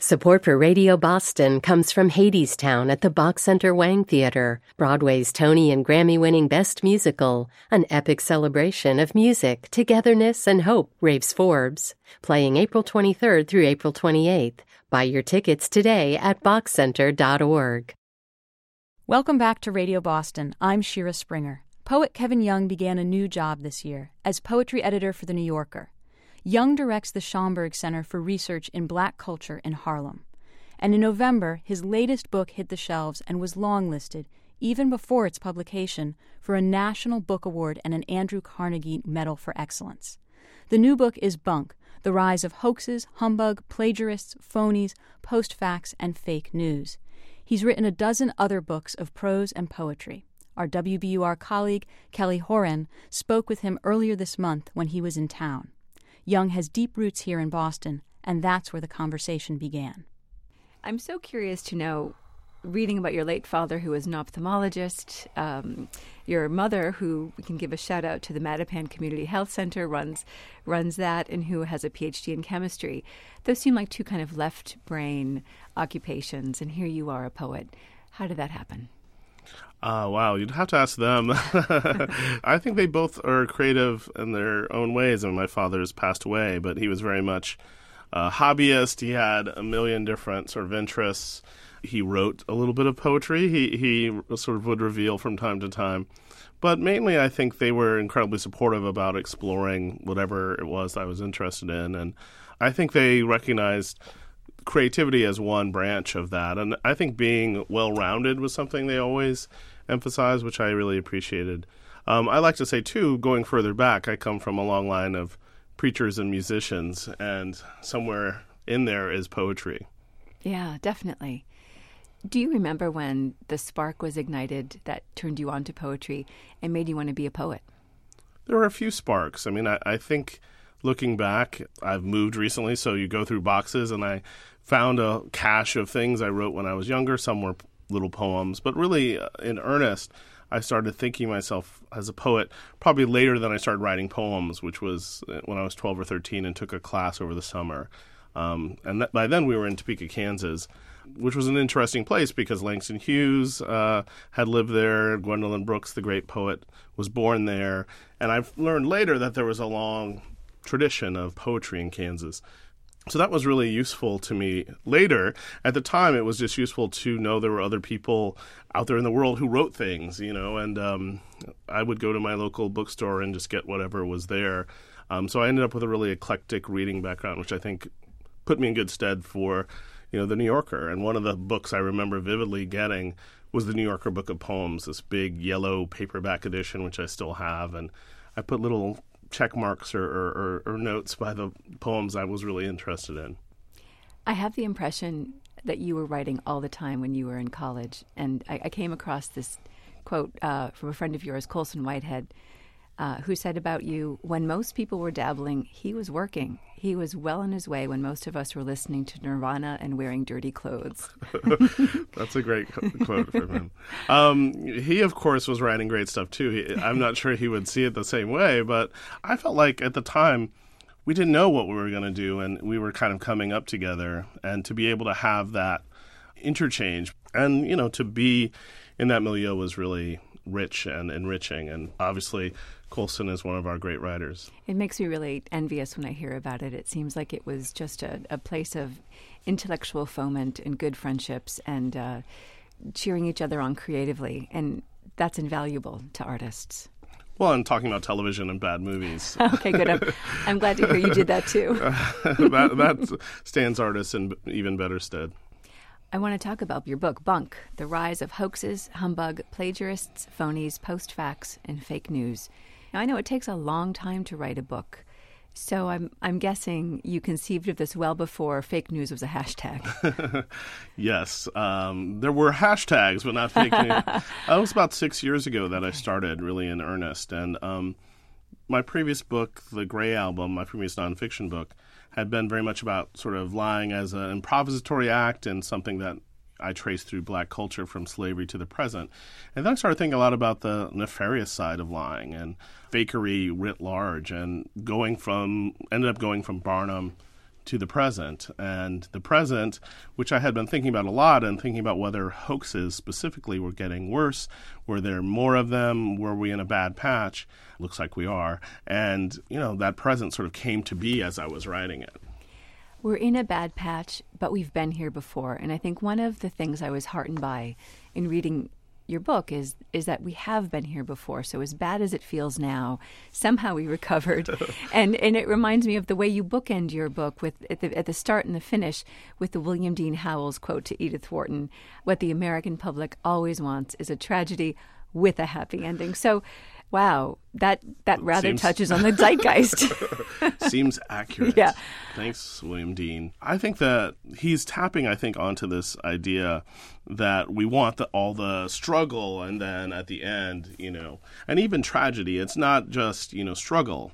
Support for Radio Boston comes from Hadestown at the Bach Center Wang Theater, Broadway's Tony and Grammy-winning Best Musical, an epic celebration of music, togetherness, and hope, raves Forbes. Playing April 23rd through April 28th. Buy your tickets today at bachcenter.org. Welcome back to Radio Boston. I'm Shira Springer. Poet Kevin Young began a new job this year as poetry editor for The New Yorker. Young directs the Schomburg Center for Research in Black Culture in Harlem. And in November, his latest book hit the shelves and was longlisted, even before its publication, for a National Book Award and an Andrew Carnegie Medal for Excellence. The new book is Bunk, The Rise of Hoaxes, Humbug, Plagiarists, Phonies, Post-Facts, and Fake News. He's written a dozen other books of prose and poetry. Our WBUR colleague, Kelly Horan, spoke with him earlier this month when he was in town. Young has deep roots here in Boston, and that's where the conversation began. I'm so curious to know, reading about your late father, who was an ophthalmologist, your mother, who we can give a shout out to the Mattapan Community Health Center, runs that, and who has a PhD in chemistry. Those seem like two kind of left brain occupations, and here you are, a poet. How did that happen? Wow, you'd have to ask them. I think they both are creative in their own ways. I mean, my father's passed away, but he was very much a hobbyist. He had a million different sort of interests. He wrote a little bit of poetry. He sort of would reveal from time to time. But mainly, I think they were incredibly supportive about exploring whatever it was I was interested in. And I think they recognized creativity as one branch of that. And I think being well-rounded was something they always emphasized, which I really appreciated. I like to say, too, going further back, I come from a long line of preachers and musicians, and somewhere in there is poetry. Yeah, definitely. Do you remember when the spark was ignited that turned you on to poetry and made you want to be a poet? There were a few sparks. I mean, I think looking back, I've moved recently, so you go through boxes, and I found a cache of things I wrote when I was younger. Some were little poems, but really, in earnest, I started thinking myself as a poet probably later than I started writing poems, which was when I was 12 or 13 and took a class over the summer. By then we were in Topeka, Kansas, which was an interesting place because Langston Hughes had lived there. Gwendolyn Brooks, the great poet, was born there. And I've learned later that there was a long tradition of poetry in Kansas. So that was really useful to me later. At the time, it was just useful to know there were other people out there in the world who wrote things, and I would go to my local bookstore and just get whatever was there. So I ended up with a really eclectic reading background, which I think put me in good stead for, The New Yorker. And one of the books I remember vividly getting was the New Yorker Book of Poems, this big yellow paperback edition, which I still have. And I put little check marks or notes by the poems I was really interested in. I have the impression that you were writing all the time when you were in college. And I came across this quote from a friend of yours, Colson Whitehead, who said about you, when most people were dabbling, he was working. He was well on his way when most of us were listening to Nirvana and wearing dirty clothes. That's a great quote from him. He, of course, was writing great stuff, too. I'm not sure he would see it the same way, but I felt like at the time we didn't know what we were going to do, and we were kind of coming up together. And to be able to have that interchange and, to be in that milieu was really rich and enriching. And obviously, Colson is one of our great writers. It makes me really envious when I hear about it. It seems like it was just a place of intellectual foment and good friendships and cheering each other on creatively. And that's invaluable to artists. Well, and talking about television and bad movies. Okay, good. I'm glad to hear you did that, too. that stands artists in even better stead. I want to talk about your book, Bunk, The Rise of Hoaxes, Humbug, Plagiarists, Phonies, Post-Facts, and Fake News. Now, I know it takes a long time to write a book, so I'm guessing you conceived of this well before fake news was a hashtag. Yes. There were hashtags, but not fake news. It was about 6 years ago that I started really in earnest. And my previous book, The Gray Album, my previous nonfiction book, had been very much about sort of lying as an improvisatory act and something that I traced through black culture from slavery to the present. And then I started thinking a lot about the nefarious side of lying and fakery writ large, and ended up going from Barnum to the present. And the present, which I had been thinking about a lot and thinking about whether hoaxes specifically were getting worse, were there more of them, were we in a bad patch? Looks like we are. And, that present sort of came to be as I was writing it. We're in a bad patch, but we've been here before. And I think one of the things I was heartened by in reading your book is that we have been here before. So as bad as it feels now, somehow we recovered. and it reminds me of the way you bookend your book with at the start and the finish with the William Dean Howells quote to Edith Wharton, "What the American public always wants is a tragedy with a happy ending." So, wow, that rather touches on the zeitgeist. Seems accurate. Yeah. Thanks, William Dean. I think that he's tapping, onto this idea that we want all the struggle and then at the end, and even tragedy. It's not just, struggle.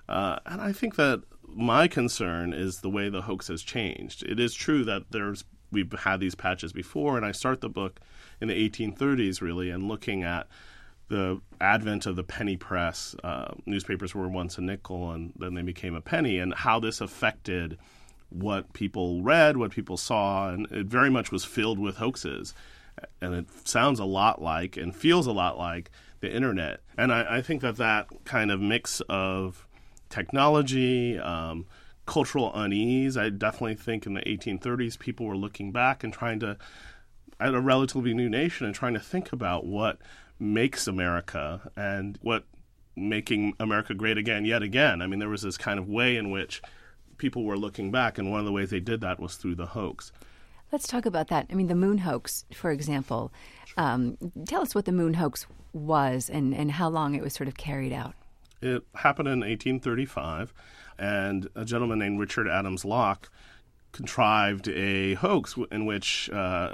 And I think that my concern is the way the hoax has changed. It is true that we've had these patches before, and I start the book in the 1830s, really, and looking at the advent of the penny press. Newspapers were once a nickel, and then they became a penny, and how this affected what people read, what people saw, and it very much was filled with hoaxes. And it sounds a lot like and feels a lot like the internet. And I think that kind of mix of technology, cultural unease, I definitely think in the 1830s people were looking back and trying to, at a relatively new nation, and trying to think about what makes America and what making America great again yet again. I mean, there was this kind of way in which people were looking back, and one of the ways they did that was through the hoax. Let's talk about that. I mean, the moon hoax, for example. Tell us what the moon hoax was and how long it was sort of carried out. It happened in 1835, and a gentleman named Richard Adams Locke contrived a hoax in which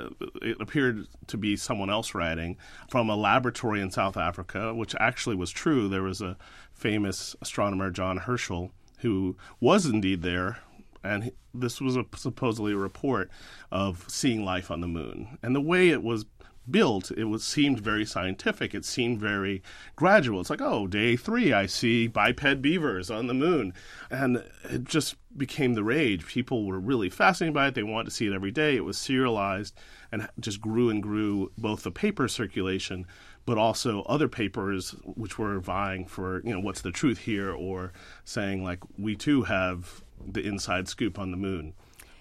it appeared to be someone else writing from a laboratory in South Africa, which actually was true. There was a famous astronomer, John Herschel, who was indeed there, and this was supposedly a report of seeing life on the moon. And the way it was built, seemed very scientific. It seemed very gradual. It's like, day 3, I see biped beavers on the moon. And it just became the rage. People were really fascinated by it. They wanted to see it every day. It was serialized and just grew and grew, both the paper circulation, but also other papers which were vying for, what's the truth here, or saying, like, we too have the inside scoop on the moon.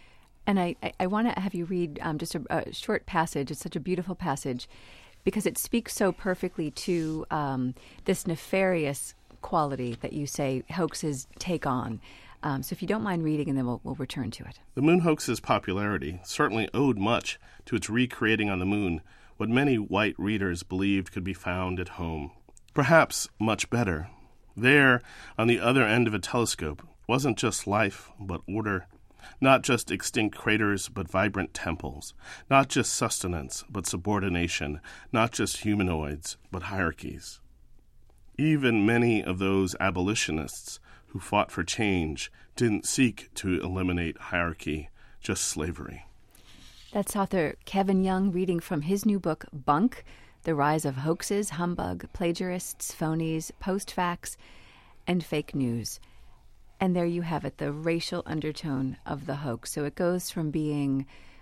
And I want to have you read just a short passage. It's such a beautiful passage because it speaks so perfectly to this nefarious quality that you say hoaxes take on. So if you don't mind reading, and then we'll return to it. The moon hoax's popularity certainly owed much to its recreating on the moon what many white readers believed could be found at home. Perhaps much better. There, on the other end of a telescope, wasn't just life, but order. Not just extinct craters, but vibrant temples. Not just sustenance, but subordination. Not just humanoids, but hierarchies. Even many of those abolitionists who fought for change didn't seek to eliminate hierarchy, just slavery. That's author Kevin Young reading from his new book, Bunk, The Rise of Hoaxes, Humbug, Plagiarists, Phonies, Post-Facts, and Fake News. And there you have it, the racial undertone of the hoax. So it goes from being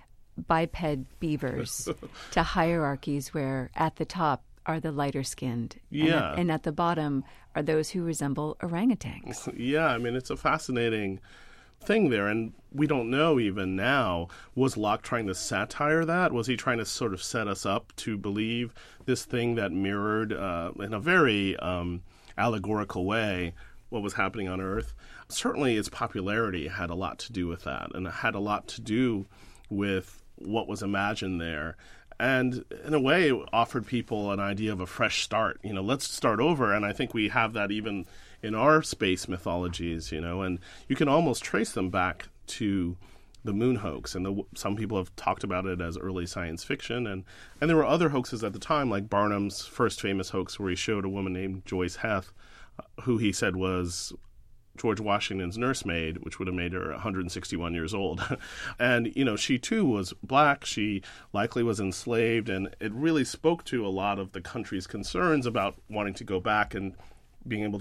biped beavers to hierarchies where at the top are the lighter-skinned. Yeah. And at the bottom are those who resemble orangutans. Yeah, I mean, it's a fascinating thing there. And we don't know even now, was Locke trying to satire that? Was he trying to sort of set us up to believe this thing that mirrored, in a very allegorical way, what was happening on Earth? Certainly its popularity had a lot to do with that, and it had a lot to do with what was imagined there. And in a way, it offered people an idea of a fresh start. Let's start over. And I think we have that even in our space mythologies, and you can almost trace them back to the moon hoax. And some people have talked about it as early science fiction. And there were other hoaxes at the time, like Barnum's first famous hoax where he showed a woman named Joyce Heth, who he said was George Washington's nursemaid, which would have made her 161 years old. And, she too was black. She likely was enslaved. And it really spoke to a lot of the country's concerns about wanting to go back and being able to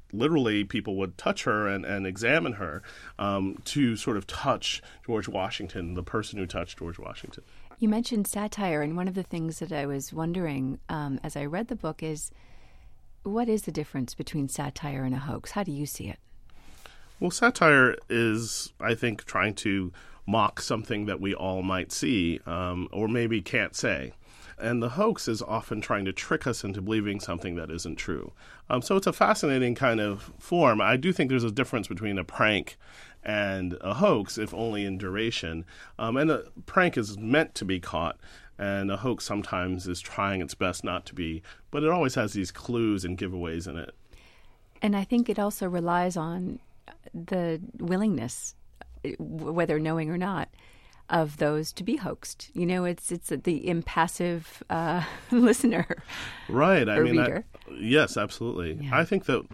literally people would touch her and examine her to sort of touch George Washington, the person who touched George Washington. You mentioned satire, and one of the things that I was wondering as I read the book is, what is the difference between satire and a hoax? How do you see it? Well, satire is, I think, trying to mock something that we all might see or maybe can't say. And the hoax is often trying to trick us into believing something that isn't true. So it's a fascinating kind of form. I do think there's a difference between a prank and a hoax, if only in duration. And a prank is meant to be caught, and a hoax sometimes is trying its best not to be. But it always has these clues and giveaways in it. And I think it also relies on the willingness, whether knowing or not, of those to be hoaxed. You know, it's the impassive listener. Right. Reader. Yes, absolutely. Yeah. I think that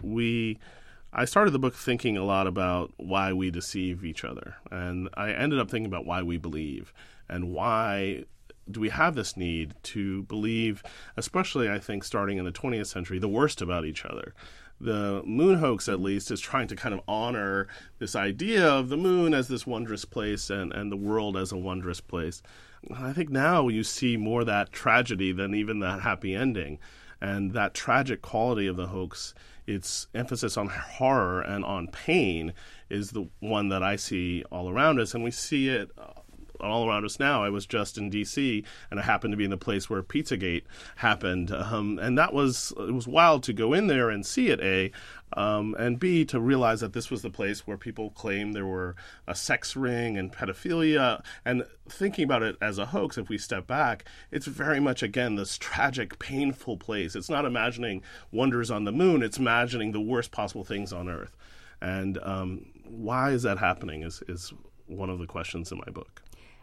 I started the book thinking a lot about why we deceive each other. And I ended up thinking about why we believe and why do we have this need to believe, especially I think starting in the 20th century, the worst about each other. The moon hoax, at least, is trying to kind of honor this idea of the moon as this wondrous place and the world as a wondrous place. I think now you see more of that tragedy than even that happy ending. And that tragic quality of the hoax, its emphasis on horror and on pain, is the one that I see all around us. And we see it all around us now. I was just in D.C., and I happened to be in the place where Pizzagate happened. And it was wild to go in there and see it, A, and B, to realize that this was the place where people claimed there were a sex ring and pedophilia. And thinking about it as a hoax, if we step back, it's very much, again, this tragic, painful place. It's not imagining wonders on the moon. It's imagining the worst possible things on Earth. And why is that happening is one of the questions in my book.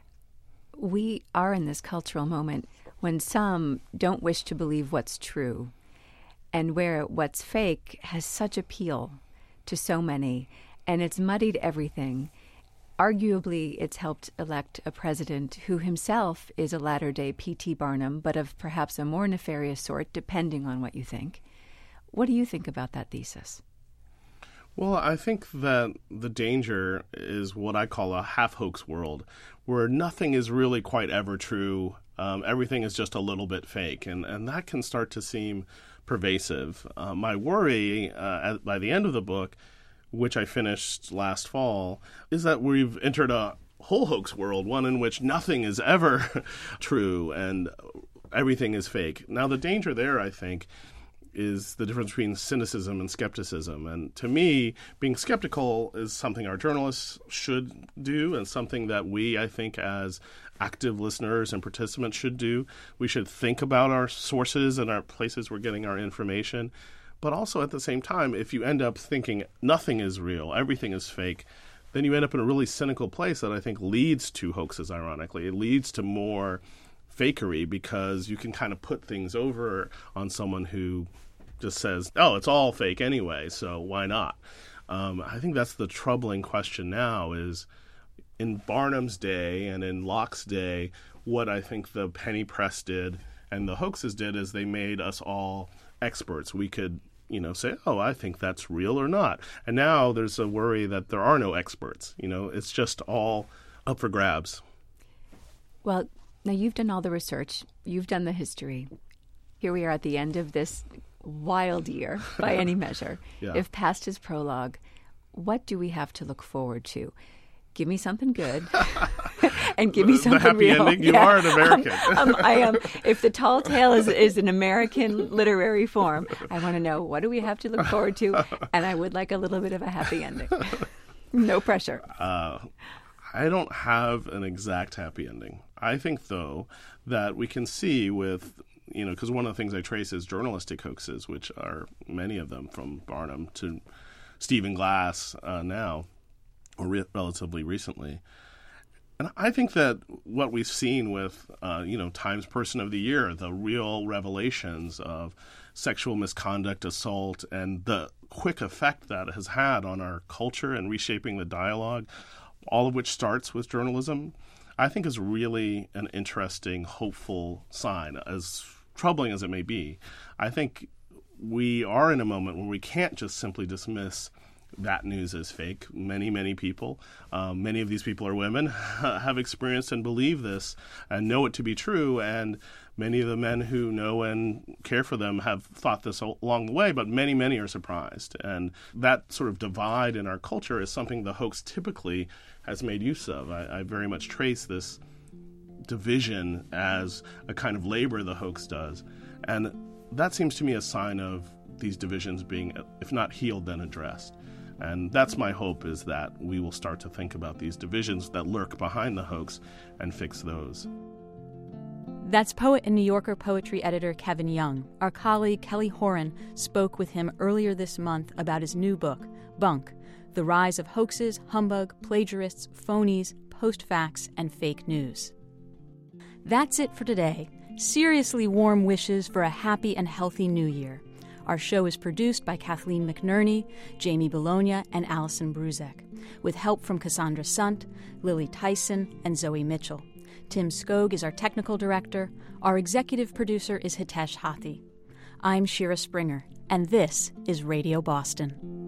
We are in this cultural moment when some don't wish to believe what's true, and where what's fake has such appeal to so many, and it's muddied everything. Arguably, it's helped elect a president who himself is a latter-day P.T. Barnum, but of perhaps a more nefarious sort, depending on what you think. What do you think about that thesis? Well, I think that the danger is what I call a half-hoax world, where nothing is really quite ever true. Everything is just a little bit fake, and that can start to seem pervasive. My worry by the end of the book, which I finished last fall, is that we've entered a whole hoax world, one in which nothing is ever true and everything is fake. Now, the danger there, I think, is the difference between cynicism and skepticism. And to me, being skeptical is something our journalists should do and something that we, I think, as active listeners and participants should do. We should think about our sources and our places we're getting our information. But also at the same time, if you end up thinking nothing is real, everything is fake, then you end up in a really cynical place that I think leads to hoaxes, ironically. It leads to more fakery because you can kind of put things over on someone who just says, oh, it's all fake anyway, so why not? I think that's the troubling question now is in Barnum's day and in Locke's day, what I think the penny press did and the hoaxes did is they made us all experts. We could, say, oh, I think that's real or not. And now there's a worry that there are no experts. It's just all up for grabs. Well, now you've done all the research. You've done the history. Here we are at the end of this wild year, by any measure. Yeah. If past is prologue, what do we have to look forward to? Give me something good, and give me something the happy real. ending. You are an American. I am. If the tall tale is an American literary form, I want to know what do we have to look forward to, and I would like a little bit of a happy ending. No pressure. I don't have an exact happy ending. I think, though, that we can see with because one of the things I trace is journalistic hoaxes, which are many of them from Barnum to Stephen Glass now, or relatively recently. And I think that what we've seen with, Times Person of the Year, the real revelations of sexual misconduct, assault, and the quick effect that has had on our culture and reshaping the dialogue, all of which starts with journalism, I think is really an interesting, hopeful sign, as troubling as it may be. I think we are in a moment where we can't just simply dismiss that news as fake. Many people, many of these people are women, have experienced and believe this and know it to be true. And many of the men who know and care for them have thought this along the way, but many are surprised. And that sort of divide in our culture is something the hoax typically has made use of. I very much trace this division as a kind of labor the hoax does. And that seems to me a sign of these divisions being, if not healed, then addressed. And that's my hope, is that we will start to think about these divisions that lurk behind the hoax and fix those. That's poet and New Yorker poetry editor Kevin Young. Our colleague Kelly Horan spoke with him earlier this month about his new book, Bunk, The Rise of Hoaxes, Humbug, Plagiarists, Phonies, Post-Facts, and Fake News. That's it for today. Seriously warm wishes for a happy and healthy new year. Our show is produced by Kathleen McNerney, Jamie Bologna, and Allison Bruzek, with help from Cassandra Sunt, Lily Tyson, and Zoe Mitchell. Tim Skog is our technical director. Our executive producer is Hitesh Hathi. I'm Shira Springer, and this is Radio Boston.